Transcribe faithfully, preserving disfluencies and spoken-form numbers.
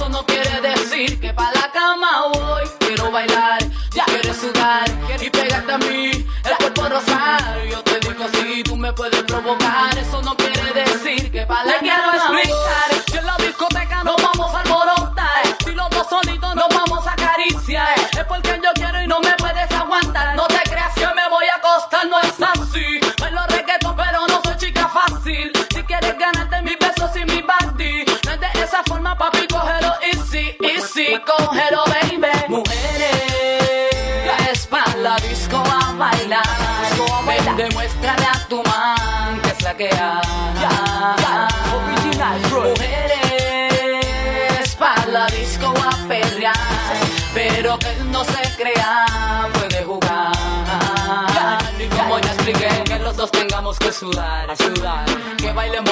Eso no quiere decir que pa' la cama voy. Quiero bailar, ya quieres sudar y pegarte a mí, el cuerpo rosar. Yo te digo si tú me puedes provocar. Eso no quiere decir que pa' la cama voy. Si en la discoteca nos vamos a alborotar, si los dos solitos nos vamos a acariciar, es porque yo quiero y no me puedes aguantar. No te creas que me voy a acostar, no es así. Bailo reggaetón pero no soy chica fácil. Si quieres ganarte mis besos y mi body, no es de esa forma, papi, cógelo easy, easy, cógelo, baby. Mujeres, la espalda disco a bailar. Ven, demuéstrale a tu man que es la que hay. Original, mujeres, para la disco a perrear, pero que él no se crea, puede jugar. Y como ya expliqué, que los dos tengamos que sudar, sudar, que bailemos.